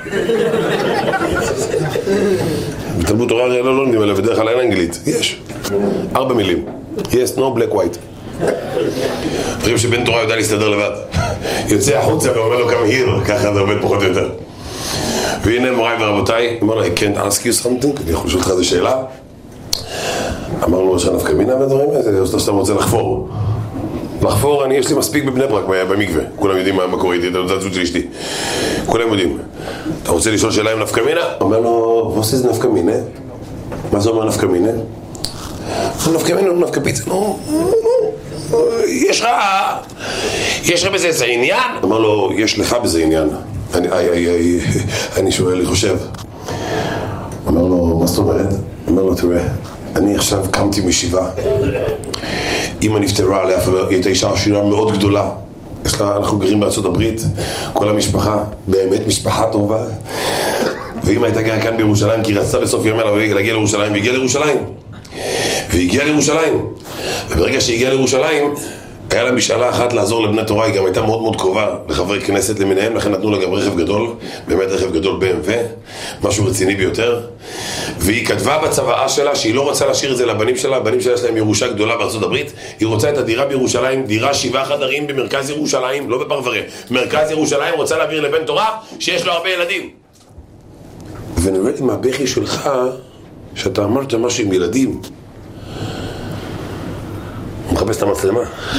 בתלמוד תורה לא לומדים עליו, בדרך כלל אין אנגלית. יש 4 מילים. yes, no, black, white. חושבים שבן תורה יודע להסתדר לבד. יוצא החוצה ואומר לו כמה היר, ככה זה עובד פחות או יותר. והנה מוריי ורבותיי, אמר לו, I can't ask you something? אני יכול לשאול לך איזו שאלה. אמר לו, יש לך נפקא מינה והדברים האלה? או שאתה רוצה לחפור? לחפור, יש לי מספיק בבני ברק במקווה. כולם יודעים מה קורה איתי, את הזות של אשתי. כולם יודעים. אתה רוצה לשאול שאלה עם נפקא מינה? אומר לו, מה זה נפקא מינה? מה זה אומר נפקא מינה? נפקא מינה, נפקא פיצה. יש לך בזה איזה עניין? אמר לו, יש לך בזה עניין. אני שואל, אני חושב. אמר לו, מה זאת אומרת? אמר לו, תראה, אני עכשיו קמתי משיבה. אמא נפטרה עליה, היא הייתה אישה עשירה מאוד גדולה. אנחנו גרים בארצות הברית, כל המשפחה, באמת משפחה טובה. ואמא הייתה גרה כאן בירושלים, כי רצתה בסוף ימיה להגיע לירושלים, והגיעה לירושלים. וברגע שהגיעה לירושלים, היה לה משאלה אחת לעזור לבני תורה, היא גם הייתה מאוד מאוד קרובה לחברי כנסת למיניהם, לכן נתנו לה גם רכב גדול, באמת רכב גדול BMW, משהו רציני ביותר. והיא כתבה בצוואה שלה שהיא לא רוצה להשאיר את זה לבנים שלה, הבנים שלה יש להם ירושה גדולה בארצות הברית, היא רוצה את הדירה בירושלים, דירה 7 חדרים במרכז ירושלים, לא בפרברי, מרכז ירושלים, רוצה להעביר לבן תורה שיש לו הרבה ילדים. ונראה לי מהבכי שלך, שאתה אמרת משהו עם ילדים, הוא מחפש את המצלמה.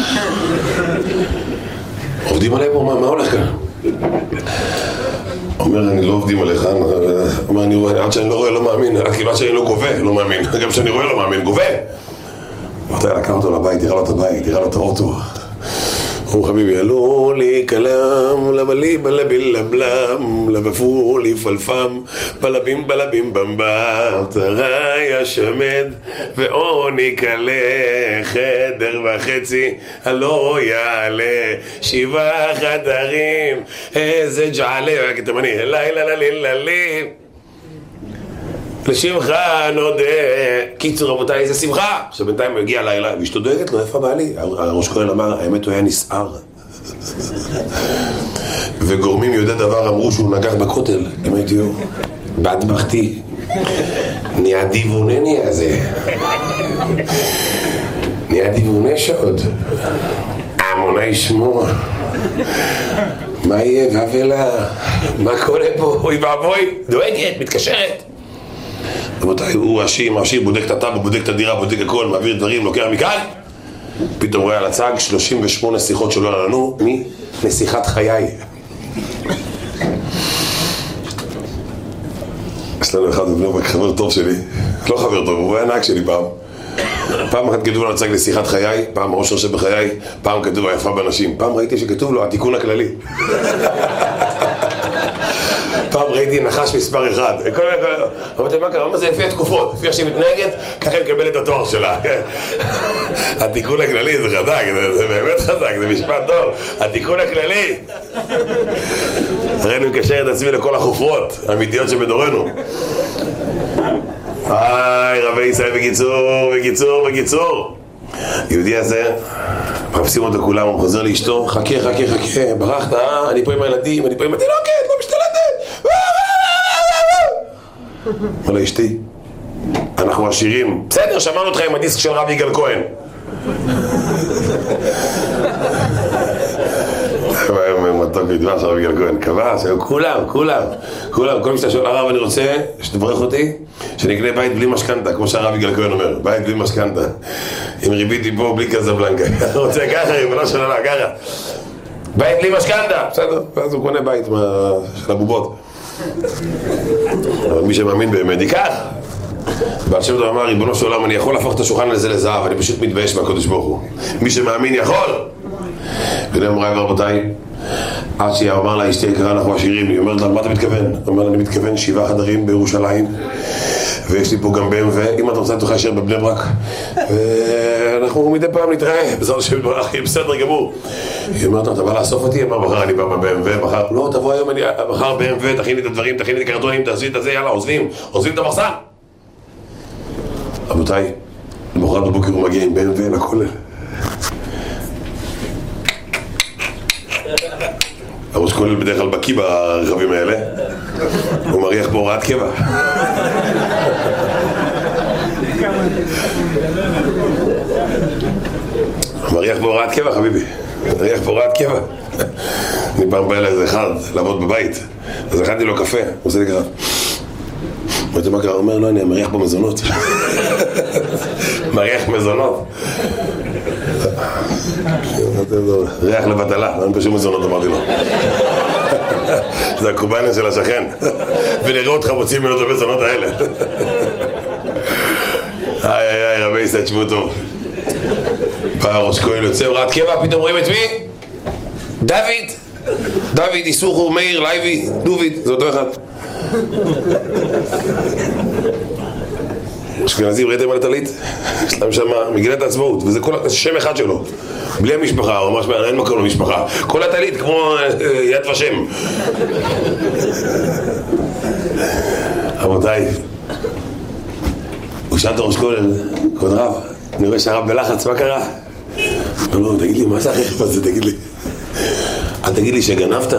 עובדים עליהם או מה הולך כאן? אומר, אני לא עובדים עליך. אומר, עד שאני לא רואה לא מאמין, כאילו עד שאני לא גובה לא מאמין, גם שאני רואה לא מאמין, גובה. אמרתי, לקח אותו לבית, תראה לו את הבית, תראה לו את האוטו. הוא חביבי, אלו לי כלם, לבלי בלביל לבלם, לבפו לי פלפם, בלבים בלבים במבר, תראי השמד, ועוני כלה, חדר וחצי, הלא יעלה, 7 חדרים, איזה ג'עלה, כתמני, לילה לילה לילה, לשמחה נודה. קיצור רבותיי, איזה שמחה. עכשיו בינתיים הוא הגיע לילה ואשתו דואגת לו, איפה בעלי? הראש כהן אמר, האמת הוא היה נסער. וגורמים יודעי דבר אמרו שהוא נגח בכותל. הם הייתיו, בת בכתי, נעדיבונני הזה. נהיה דיווני שעות. המוני שמוע. מה יהיה ואבלה? מה קורה פה? אוי ואבוי, דואגת, מתקשרת. רבותיי, הוא עשיר, בודק את הטאב, בודק את הדירה, בודק הכל, מעביר דברים, לוקח מכאן. פתאום רואה על הצג 38 שיחות שלא לנו מנסיכת חיי. יש לנו אחד בבני ברק, חבר טוב שלי, לא חבר טוב, הוא היה נהג שלי פעם אחת כתוב על הצג נסיכת חיי, פעם ראש ראשי בחיי, פעם כתוב היפה באנשים, פעם ראיתי שכתוב לו התיקון הכללי. פעם ראיתי נחש מספר אחד. אמרתי, מה קרה? מה זה לפי התקופות? לפי איך שהיא מתנהגת, ככה היא מקבלת את התואר שלה. התיקון הכללי זה חזק, זה באמת חזק, זה משפט טוב. התיקון הכללי. הרי אני מקשר את עצמי לכל החופרות האמיתיות שבדורנו. רבי ישראל, בקיצור. יהודי הזה, מחפשים אותו כולם, הוא חוזר לאשתו, חכה, ברחת, אני פה עם הילדים, אני פה עם התינוקת, לא משתלטת. אומר לה, אשתי, אנחנו עשירים. בסדר, שמענו אותך עם הדיסק של רב יגאל כהן. מתוק ודבר של רב יגאל כהן, קבע, כולם, כל מי שאתה שואל הרב, אני רוצה שתברך אותי, שנקנה בית בלי משכנתה, כמו שהרב יגאל כהן אומר, בית בלי משכנתה, עם ריבית פה בלי קזבלנקה. אתה רוצה ככה, ריבונו של עולם, ככה. בית בלי משכנתה, בסדר, ואז הוא קונה בית של הבובות. אבל מי שמאמין באמת ייקח. בעל שם טוב אמר, ריבונו של עולם, אני יכול להפוך את השולחן הזה לזהב, אני פשוט מתבייש מהקדוש ברוך הוא. מי שמאמין יכול. ונאמר מוריי ורבותיי, עד שהיא אמר לה, אשתי יקרה, אנחנו עשירים. היא אומרת לה, מה אתה מתכוון? הוא אומר לה, אני מתכוון 7 חדרים בירושלים, ויש לי פה גם BMW, אם אתה רוצה תוכל להישאר בבני ברק, ואנחנו מדי פעם נתראה, בעזרת השם יתברך, בסדר גמור. היא אומרת, אתה בא לאסוף אותי? אמר, מחר אני בא ב-BMW, מחר, לא, תבוא היום, מחר BMW, תכין לי את הדברים, תכין לי את הקרטונים, תעשי את זה, יאללה, עוזבים את המחסן. רבותיי, למחרת בבוקר הוא מגיע עם BMW לכולל. הראש כולל בדרך כלל בקיא ברכבים האלה, הוא מריח בהוראת קבע. מריח בהוראת קבע, חביבי, מריח בהוראת קבע. אני פעם בא אליי איזה אחד לעבוד בבית, אז הכנתי לו קפה, הוא עושה לי ככה. אמרתי מה קרה? הוא אומר, לא, אני מריח במזונות. מריח מזונות. ריח לבטלה, אין פשוט מזונות, אמרתי לו. זה הקוביינה של השכן. ונראה אותך מוצאים ממנו את המזונות האלה. איי, רבי ישראל, תשמעו טוב. פעם ראש כהן יוצא הוראת קבע, פתאום רואים את מי? דוד, איסוכו, מאיר, לייבי, דוביד, זה אותו אחד. אשכנזים, ראיתם על הטלית? יש להם שם מגילת העצמאות, וזה כל שם אחד שלו, בלי המשפחה, או ממש אין מקום למשפחה, כל הטלית כמו יד ושם. רבותיי, הוא שאל את הראש כולל, כבוד רב, אני רואה שהרב בלחץ, מה קרה? לא, תגיד לי, מה זה החרב הזה, תגיד לי? תגיד לי שגנבת?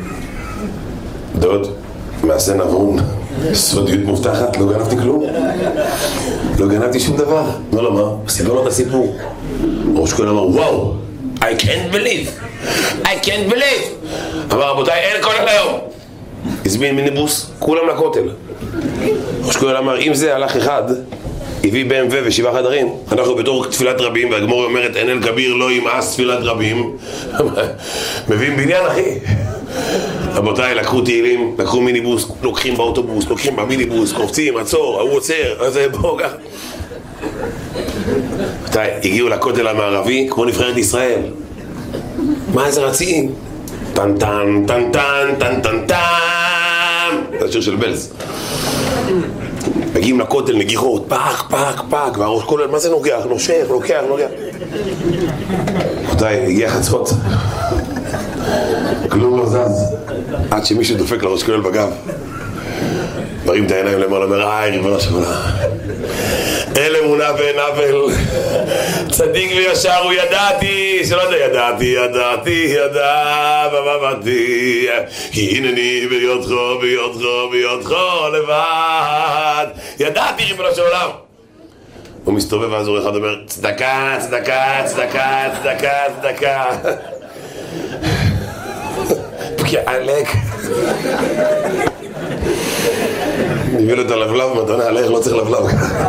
דוד, מעשה נבון, סודיות מובטחת, לא גנבתי כלום, לא גנבתי שום דבר. לא, מה? סיפר לו את הסיפור. ראש כהן אמר, וואו, I can't believe. אמר, רבותיי, אין כולל היום. הזמין מיניבוס, כולם לכותל. ראש כהן אמר, אם זה הלך אחד, הביא BMW ו7 חדרים, אנחנו בתור תפילת רבים, והגמור אומרת, אין אל כביר לא ימאס תפילת רבים, מביאים בניין, אחי. רבותיי, לקחו תהילים, לקחו מיניבוס, לוקחים באוטובוס, לוקחים במיניבוס, קופצים, עצור, הוא עוצר, אז בואו ככה. רבותיי, הגיעו לכותל המערבי כמו נבחרת ישראל. מה איזה רצים? טן טן טן טן טן טן טן. זה השיר של בלז. מגיעים לכותל, נגיחות, פק, והראש כולל, מה זה נוגח? נושך, לוקח. רבותיי, הגיע חצות. כלום לא זז, עד שמישהו דופק לראש כולל בגב, מרים את העיניים למעלה, אומר, ריבונו של עולם, אין אמונה ואין עוול, צדיק וישר הוא, ידעתי, שלא יודע, ידעתי, במבטי, כי הנני ביודך לבד, ידעתי, ריבונו של עולם. הוא מסתובב ואז הוא אחד אומר, צדקה, צדקה, צדקה, צדקה, צדקה. פקיעלק. נביא לו את הלבלב, מתנה עליך, לא צריך לבלב.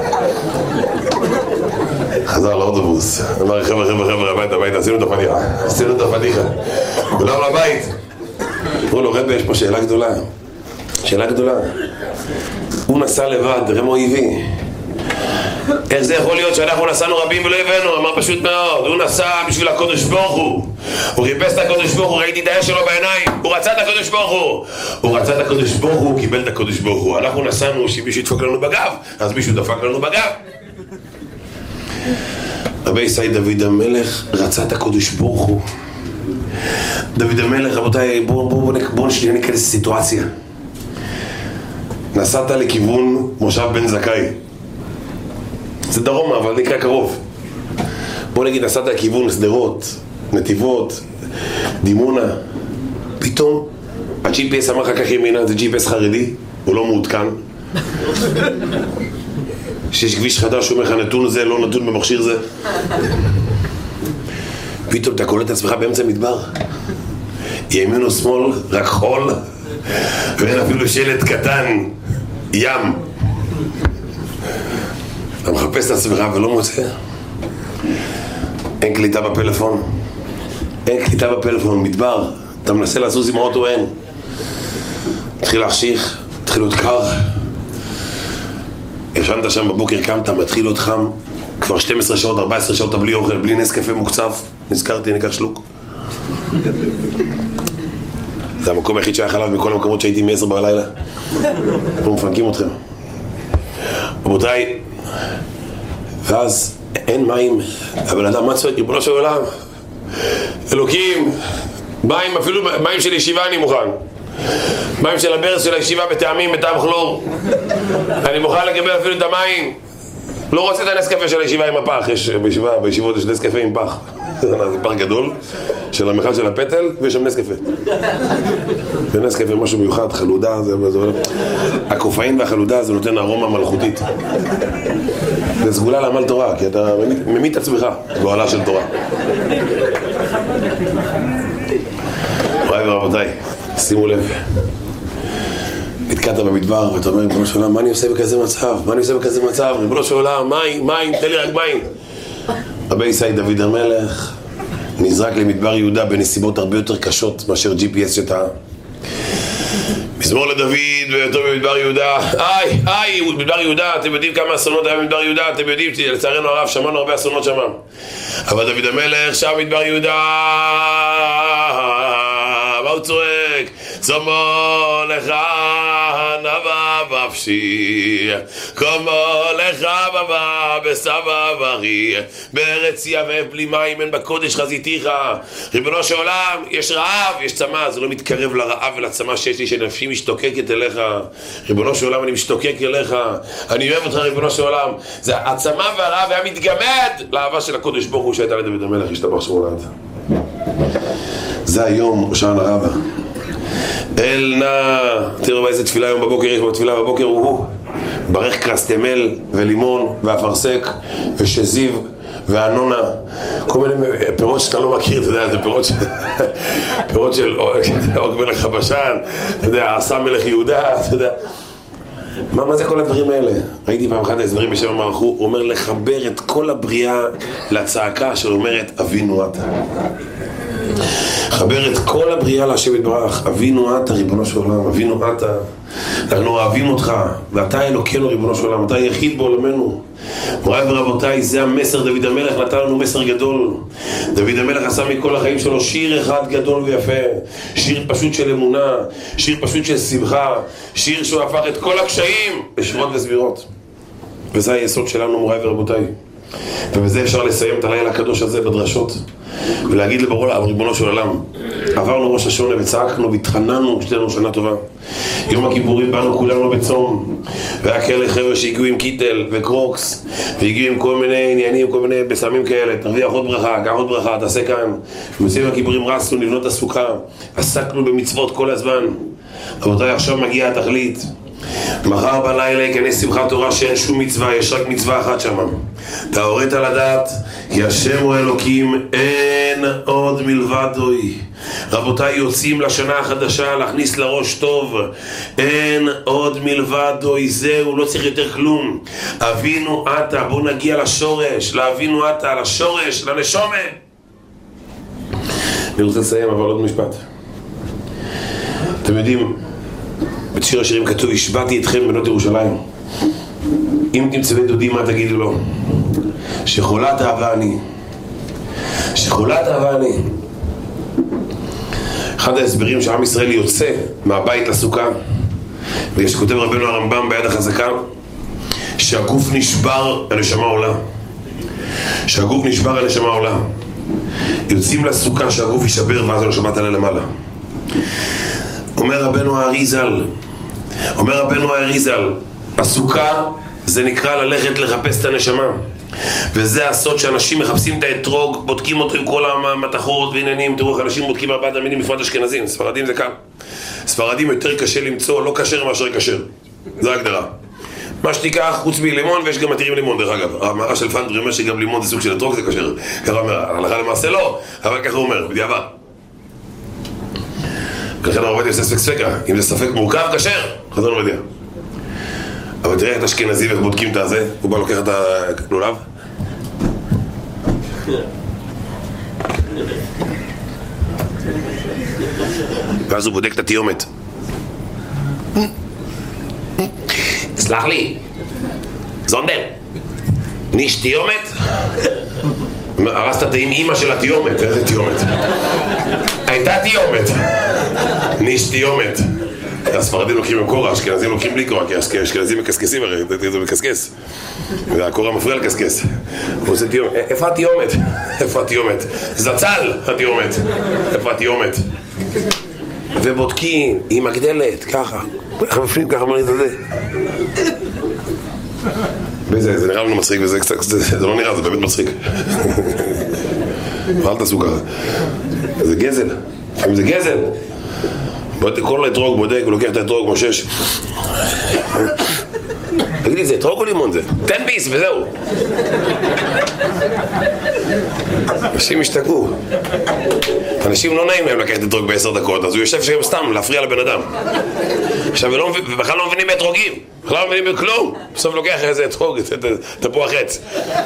חזר לאוטובוס, אמר חבר'ה, הביתה, עשינו את הפדיחה. כולם לבית. אמרו לו, רבי, יש פה שאלה גדולה. הוא נסע לבד, ראה מה הוא הביא. איך זה יכול להיות שאנחנו נסענו רבים ולא הבאנו? אמר פשוט מאוד, הוא נסע בשביל הקודש ברוך הוא חיפש את הקודש ברוך הוא, ראיתי את האש שלו בעיניים, הוא רצה את הקודש ברוך הוא, קיבל את הקודש ברוך הוא. אנחנו נסענו שמישהו ידפק לנו בגב, אז מישהו דפק לנו בגב. רבי ישראל דוד המלך רצה את הקודש ברוך הוא. דוד המלך, רבותיי, בואו נשנייה ניכנס לסיטואציה. נסעת לכיוון מושב בן זכאי, זה דרומה אבל נקרא קרוב. בוא נגיד נסעת לכיוון סדרות, נתיבות, דימונה, פתאום ה-GPS אמר לך כך ימינה, זה GPS חרדי, הוא לא מעודכן. שיש כביש חדש שאומר לך נתון זה לא נתון במכשיר זה. פתאום אתה קולט את עצמך באמצע מדבר, ימין או שמאל רק חול, ואין אפילו שלט קטן, ים. אתה מחפש את עצמך ולא מוצא. אין קליטה בפלאפון, מדבר. אתה מנסה לזוז עם האוטו, אין. התחיל להחשיך, התחיל להיות קר. ישנת שם בבוקר, קמת, מתחיל להיות חם. כבר 12 שעות, 14 שעות, בלי אוכל, בלי נס קפה מוקצף. נזכרתי, ניקח שלוק. זה המקום היחיד שהיה חלב מכל המקומות שהייתי מ-10 בלילה. אנחנו מפנקים אתכם. רבותיי, ואז אין מים, אבל אדם מה צועק? ריבונו של עולם, אלוקים, מים, אפילו מים של ישיבה אני מוכן. מים של הברז של הישיבה בטעמים, בטעם כלור. אני מוכן לקבל אפילו את המים. לא רוצה את הנס קפה של הישיבה עם הפח. יש בישיבות יש נס קפה עם פח. זה פח גדול של המכל של הפטל, ויש שם נס קפה. ונס קפה משהו מיוחד, חלודה, הקופאין והחלודה זה נותן ארומה מלכותית. זה סגולה לעמל תורה, כי אתה ממית עצמך גואלה של תורה. רבותיי, שימו לב, נתקעת במדבר ואתה אומר, ריבונו של עולם, מה אני עושה בכזה מצב? ריבונו של עולם, מים, תן לי רק מים. רבי ישראל דוד המלך נזרק למדבר יהודה בנסיבות הרבה יותר קשות מאשר GPS שטעה. מזמור לדוד ואותו במדבר יהודה. מדבר יהודה, אתם יודעים כמה אסונות היה במדבר יהודה, אתם יודעים, לצערנו הרב שמענו הרבה אסונות שמה. אבל דוד המלך שם במדבר יהודה, מה הוא צועק? צומו לך נבא בפשי, כמו לך בבא בסבא ברי, בארץ יבב בלי מים אין בקודש חזיתיך. ריבונו של עולם, יש רעב, יש צמא, זה לא מתקרב לרעב ולצמא שיש לי, שנפשי משתוקקת אליך. ריבונו של עולם, אני משתוקק אליך, אני אוהב אותך ריבונו של עולם. זה הצמא והרעב היה מתגמד לאהבה של הקודש ברוך הוא שהייתה לדוד המלך, ישתבח שמו לעד. זה היום הושענא רבה. אל נא, תראו באיזה תפילה היום בבוקר, יש בתפילה בבוקר הוא ברך קרסטמל ולימון ואפרסק ושזיב ואנונה, כל מיני פירות שאתה לא מכיר, אתה יודע, זה פירות של עוג מלך הבשן, אתה יודע, עשה מלך יהודה, אתה יודע. מה זה כל הדברים האלה? ראיתי פעם אחת ההסברים בשם המערכו, הוא אומר לחבר את כל הבריאה לצעקה שאומרת אבינו אתה. חבר את כל הבריאה להשם יתברך, אבינו אתה ריבונו של עולם, אבינו אתה, אנחנו אוהבים אותך ואתה אלוקינו ריבונו של עולם, אתה היחיד בעולמנו. מוריי ורבותיי, זה המסר. דוד המלך נתן לנו מסר גדול. דוד המלך עשה מכל החיים שלו שיר אחד גדול ויפה, שיר פשוט של אמונה, שיר פשוט של שמחה, שיר שהוא הפך את כל הקשיים לשמות וסבירות. וזה היסוד שלנו מוריי ורבותיי, ובזה אפשר לסיים את הלילה הקדוש הזה בדרשות ולהגיד לריבונו של עולם, עברנו ראש השונה וצעקנו והתחננו שתהיה שנה טובה. יום הכיפורים באנו כולנו בצום, והיה כאלה חבר'ה שהגיעו עם קיטל וקרוקס והגיעו עם כל מיני עניינים, כל מיני בסמים כאלה, תרוויח עוד ברכה, קח עוד ברכה, תעשה כאן. ומסביב הכיפורים רצנו לבנות הסוכה, עסקנו במצוות כל הזמן. רבותיי, עכשיו מגיעה התכלית. מחר בלילה ייכנס שמחת תורה שאין שום מצווה, יש רק מצווה אחת שם. אתה הורית לדעת, כי השם הוא אלוקים, אין עוד מלבדוי. רבותיי, יוצאים לשנה החדשה להכניס לראש טוב, אין עוד מלבדוי, זהו, לא צריך יותר כלום. אבינו אתה, בוא נגיע לשורש, לאבינו אתה, לשורש, לנשומה. אני רוצה לסיים, אבל עוד משפט. אתם יודעים, בשיר השירים כתוב, השבעתי אתכם בנות ירושלים. אם תמצאו דודי, מה תגידו לו? שחולת אהבה אני. שחולת אהבה אני. אחד ההסברים שעם ישראל יוצא מהבית לסוכה, ויש כותב רבנו הרמב"ם ביד החזקה, שהגוף נשבר, הנשמה עולה. שהגוף נשבר, הנשמה עולה. יוצאים לסוכה שהגוף יישבר, ואז הנשמה תעלה למעלה. אומר רבנו האריזל, הסוכה זה נקרא ללכת לחפש את הנשמה, וזה הסוד שאנשים מחפשים את האתרוג, בודקים אותו עם כל המתחות ועניינים. תראו איך אנשים בודקים ארבעת המינים בפרט אשכנזים. ספרדים זה קל, ספרדים יותר קשה למצוא לא כשר מאשר כשר, זו ההגדרה. מה שתיקח חוץ מלימון, ויש גם מתירים לימון דרך אגב. המראה של פנדרי אומר שגם לימון זה סוג של אתרוג, זה כשר. ככה אומר, הלכה למעשה לא, אבל ככה הוא אומר, בדיעבד. לכן הרב עובדיה עושה ספק, אם זה ספק מורכב, כשר, חזון עובדיה. אבל תראה את אשכנזי ואיך בודקים את הזה, הוא בא לוקח את הלולב. ואז הוא בודק את התיומת. סלח לי, זונדר, ניש תיומת? הרסת את אימא של התיומת, איזה תיומת? הייתה תיומת, ניש תיומת. הספרדים לוקחים עם קורה, אשכנזים לוקחים בלי קורה, כי אשכנזים מקסקסים, הרי זה מקסקס, והקורה מפריע לקסקס. הוא עושה תיומת, איפה התיומת? איפה התיומת? זצל התיומת, איפה התיומת? ובודקים, היא מגדלת, ככה, איך מפנים ככה מרית על זה? זה נראה לנו מצחיק, זה לא נראה, זה באמת מצחיק. אל תעשו ככה, זה גזל, לפעמים זה גזל. כל האתרוג בודק, הוא לוקח את האתרוג, מושש. תגיד לי, זה אתרוג או לימון זה? תן ביס וזהו. אנשים השתגעו. אנשים לא נעים להם לקחת אתרוג ב10 דקות, אז הוא יושב שם סתם להפריע לבן אדם. עכשיו, ובכלל לא מבינים באתרוגים, בכלל לא מבינים בכלום. בסוף לוקח איזה אתרוג, תפוח עץ.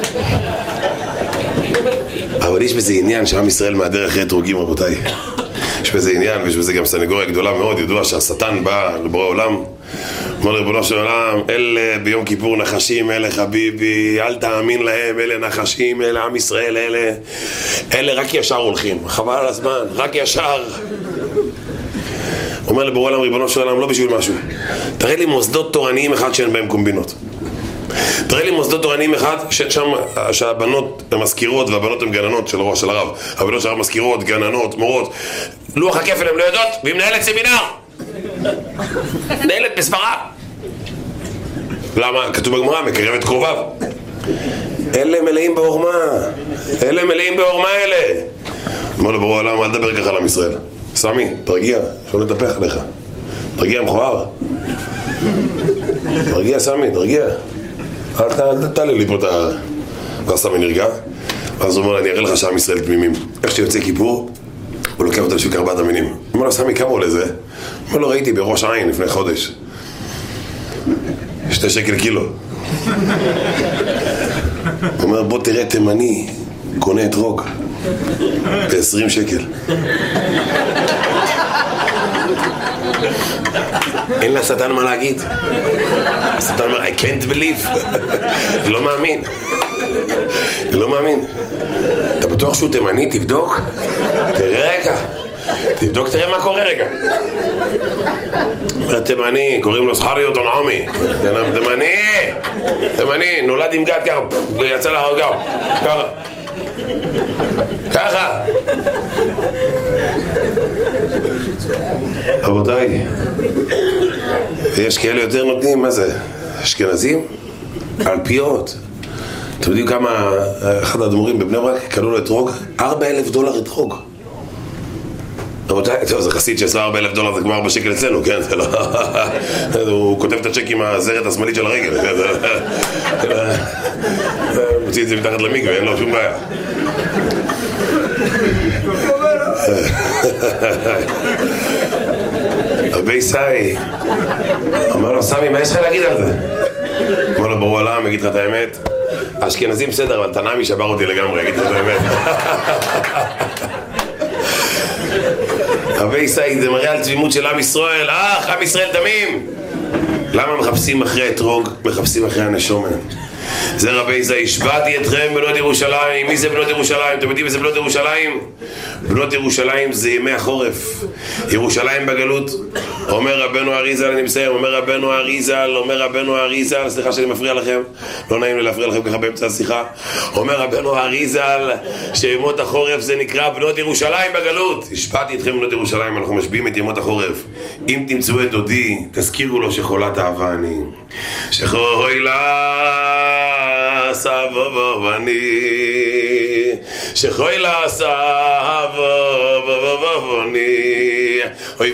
אבל יש בזה עניין שעם ישראל מהדר אחרי אתרוגים, רבותיי. יש בזה עניין, ויש בזה גם סנגוריה גדולה מאוד. ידוע שהשטן בא לבורא עולם, אומר לריבונו של עולם, אלה ביום כיפור נחשים, אלה חביבי, אל תאמין להם, אלה נחשים, אלה עם ישראל, אלה רק ישר הולכים, חבל על הזמן, רק ישר. אומר לבורא עולם, ריבונו של עולם, לא בשביל משהו, תראה לי מוסדות תורניים אחד שאין בהם קומבינות. תראה לי מוסדות תורניים אחד ששם שהבנות הן מזכירות והבנות הן גננות של הרב. הבנות של הרב מזכירות, גננות, מורות. לוח הכפל הן לא יודעות, והיא מנהלת סמינר, מנהלת בסברה. למה? כתוב בגמרא, מקרב את קרוביו. אלה מלאים בעורמה, אלה מלאים בעורמה אלה. אמר לו ברור העולם, אל תדבר ככה על עם ישראל. סמי, תרגיע, שלא נתפח עליך. תרגיע מכוער. תרגיע סמי, תרגיע. אל תעלה לי פה את ה... ואז סמי נרגע. ואז הוא אומר, אני אראה לך שעם ישראל תמימים. איך שיוצא כיפור, הוא לוקח אותה לשוק 4 המינים. הוא אומר לו, סמי, כמה עולה זה? הוא אומר לו, ראיתי בראש העין לפני חודש. 2 שקל קילו. הוא אומר, בוא תראה תימני, קונה אתרוג ב-20 שקל. אין לשטן מה להגיד. השטן אומר, I can't believe. לא מאמין. לא מאמין. אתה בטוח שהוא תימני? תבדוק. תראה רגע. תבדוק, תראה מה קורה רגע. תימני, קוראים לו זכריות עונעומי. תימני, נולד עם גד ככה, ויצא להרגע. ככה. רבותיי, יש כאלה יותר נותנים, מה זה? אשכנזים? אלפיות. אתם יודעים כמה, אחד האדמו"רים בבני ברק קנו לו אתרוג? $4,000 אתרוג. רבותיי, טוב, זה חסיד שעשה $40,000, זה כבר 4 שקל אצלנו, כן? זה לא... הוא כותב את הצ'ק עם הזרת השמאלית של הרגל, כן? מוציא את זה מתחת למקווה, אין לו שום בעיה. רבי ישי אמר לו, סמי, מה יש לך להגיד על זה? אמר לו, ברור עולם, אגיד לך את האמת, האשכנזים בסדר, אבל תנעמי שבר אותי לגמרי, אגיד לך את האמת. רבי ישי, זה מראה על תמימות של עם ישראל. עם ישראל תמים. למה מחפשים אחרי אתרוג? מחפשים אחרי הנשומן. זה רבי ישי, השבעתי אתכם בנות ירושלים. מי זה בנות ירושלים? אתם יודעים איזה בנות ירושלים? בנות ירושלים זה ימי החורף. ירושלים בגלות. אומר רבנו אריזל, אני מסיים, אומר רבנו אריזל, סליחה שאני מפריע לכם, לא נעים לי להפריע לכם ככה באמצע השיחה. אומר רבנו אריזל שימות החורף זה נקרא בנות ירושלים בגלות. השפעתי אתכם בנות ירושלים, אנחנו משביעים את ימות החורף. אם תמצאו את דודי, תזכירו לו שחולת אהבה אני. שחוילה סבו ואני, שחוילה סבו ואני, אוי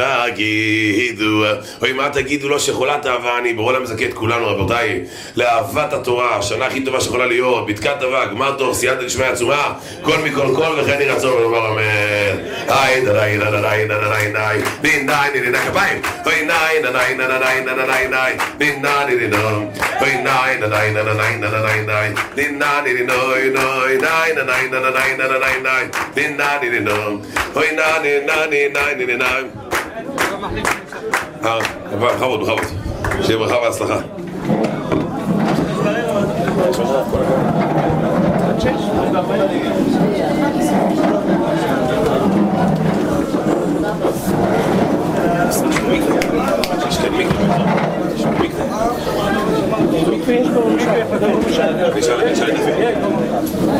מה תגידו לו שחולת אהבה אני. ברור למזכה את כולנו רבותיי לאהבת התורה, השנה הכי טובה שיכולה להיות, בדקת טובה, גמר טוב, סייעתא דשמיא עצומה, כל מכל כל וכן יהי רצון ונאמר אמן. היי דאי דאי דאי דאי דאי דאי דין דאי דין דאי כפיים אוי נאי דאי דאי דאי דאי דאי דין דאי דין דאי אוי נאי דאי דאי דאי דאי דאי דין דאי דין דאי נאי דאי דאי דאי דאי דאי דין דאי דין דאי אוי נאי דאי דאי דין דאי. בכבוד, שיהיה ברכה והצלחה. יש פה